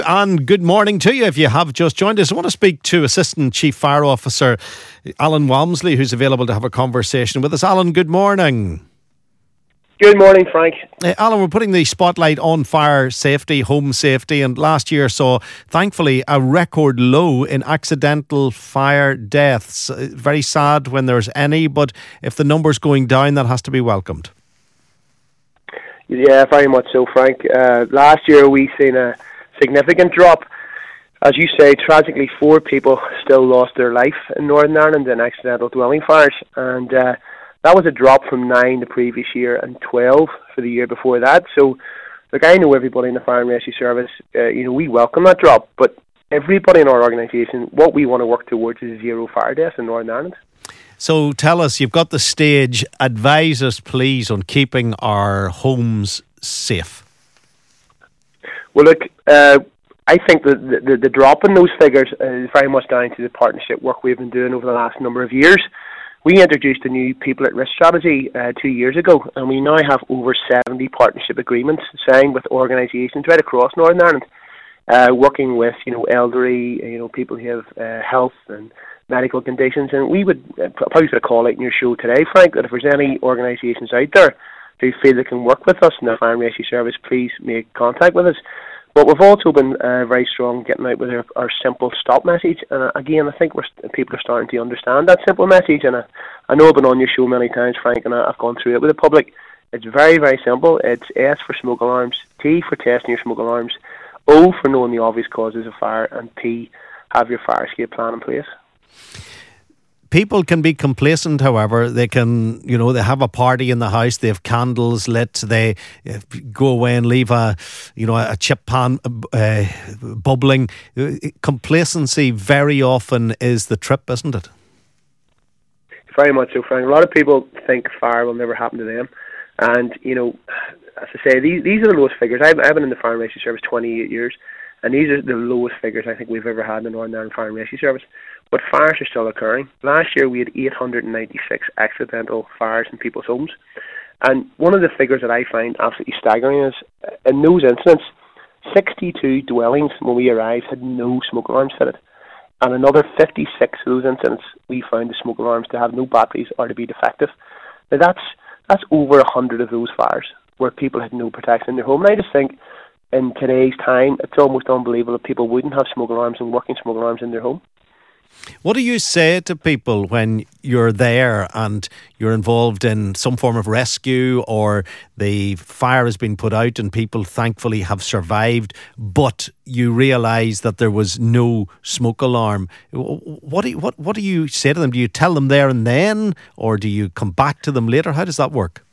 And good morning to you if you have just joined us. I want to speak to Assistant Chief Fire Officer Alan Walmsley, who's available to have a conversation with us. Alan, good morning. Good morning, Frank. Alan, we're putting the spotlight on fire safety, home safety, and last year saw, thankfully, a record low in accidental fire deaths. Very sad when there's any, but if the number's going down, that has to be welcomed. Yeah, very much so, Frank. Last year we seen a significant drop. As you say, tragically 4 people still lost their life in Northern Ireland in accidental dwelling fires, and that was a drop from 9 the previous year and 12 for the year before that. So, look, I know everybody in the Fire and Rescue Service, we welcome that drop, but everybody in our organisation, what we want to work towards is 0 fire deaths in Northern Ireland. So tell us, you've got the stage, advise us please on keeping our homes safe. Well, look, I think that the drop in those figures is very much down to the partnership work we've been doing over the last number of years. We introduced a new People at Risk strategy 2 years ago, and we now have over 70 partnership agreements signed with organisations right across Northern Ireland, working with elderly, people who have health and medical conditions. And we would probably put a call out in your show today, Frank, that if there's any organisations out there who feel they can work with us in the Fire and Rescue Service, please make contact with us. But we've also been very strong getting out with our simple stop message. And again, I think people are starting to understand that simple message. And I know I've been on your show many times, Frank, and I've gone through it with the public. It's very, very simple. It's S for smoke alarms, T for testing your smoke alarms, O for knowing the obvious causes of fire, and P, have your fire escape plan in place. People can be complacent, however. They can, they have a party in the house, they have candles lit, they go away and leave a chip pan bubbling. Complacency very often is the trip, isn't it? Very much so, Frank. A lot of people think fire will never happen to them. And, as I say, these are the lowest figures. I've been in the Fire and Rescue Service 28 years, and these are the lowest figures I think we've ever had in the Northern Ireland Fire and Rescue Service. But fires are still occurring. Last year we had 896 accidental fires in people's homes. And one of the figures that I find absolutely staggering is, in those incidents, 62 dwellings when we arrived had no smoke alarms fitted. And another 56 of those incidents, we found the smoke alarms to have no batteries or to be defective. Now that's over 100 of those fires where people had no protection in their home. And I just think, in today's time, it's almost unbelievable that people wouldn't have smoke alarms and working smoke alarms in their home. What do you say to people when you're there and you're involved in some form of rescue, or the fire has been put out and people thankfully have survived, but you realise that there was no smoke alarm? What do you say to them? Do you tell them there and then, or do you come back to them later? How does that work?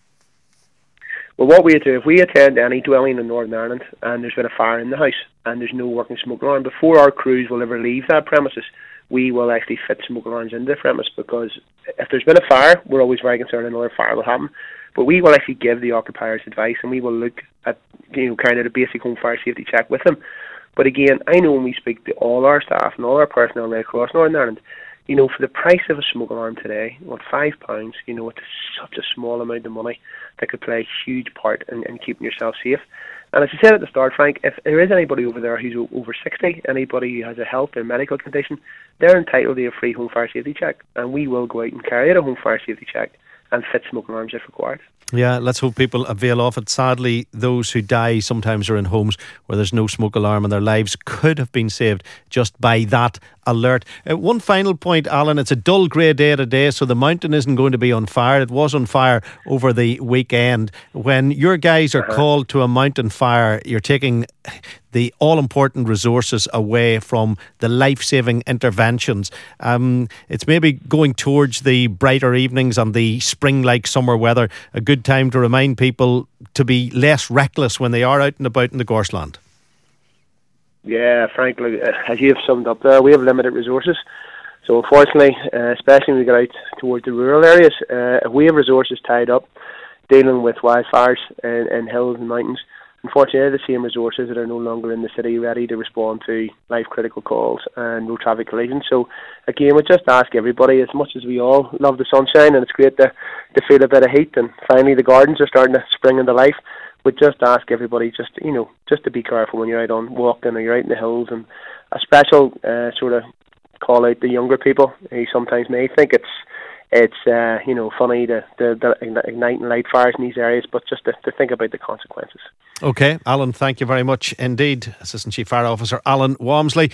Well, what we do, if we attend any dwelling in Northern Ireland and there's been a fire in the house and there's no working smoke alarm, before our crews will ever leave that premises, we will actually fit smoke alarms into the premise, because if there's been a fire, we're always very concerned another fire will happen. But we will actually give the occupiers advice, and we will look at, kind of a basic home fire safety check with them. But again, I know when we speak to all our staff and all our personnel right across Northern Ireland, for the price of a smoke alarm today, £5, it's such a small amount of money that could play a huge part in keeping yourself safe. And as I said at the start, Frank, if there is anybody over there who's over 60, anybody who has a health or medical condition, they're entitled to a free home fire safety check. And we will go out and carry out a home fire safety check and fit smoke alarms if required. Yeah, let's hope people avail of it. Sadly, those who die sometimes are in homes where there's no smoke alarm, and their lives could have been saved just by that alert. One final point, Alan. It's a dull grey day today, so the mountain isn't going to be on fire. It was on fire over the weekend. When your guys are called to a mountain fire, you're taking the all-important resources away from the life-saving interventions. It's maybe going towards the brighter evenings and the spring-like summer weather, a good time to remind people to be less reckless when they are out and about in the Gorseland. Yeah, frankly, as you have summed up there, we have limited resources. So unfortunately, especially when we get out towards the rural areas, if we have resources tied up dealing with wildfires in hills and mountains, unfortunately, the same resources that are no longer in the city ready to respond to life-critical calls and road traffic collisions. So, again, we just ask everybody, as much as we all love the sunshine and it's great to feel a bit of heat, and finally the gardens are starting to spring into life, would just ask everybody just to be careful when you're out on walking or you're out in the hills, and a special sort of call out the younger people who sometimes may think it's funny to ignite and light fires in these areas, but just to think about the consequences. Okay, Alan, thank you very much indeed. Assistant Chief Fire Officer Alan Walmsley.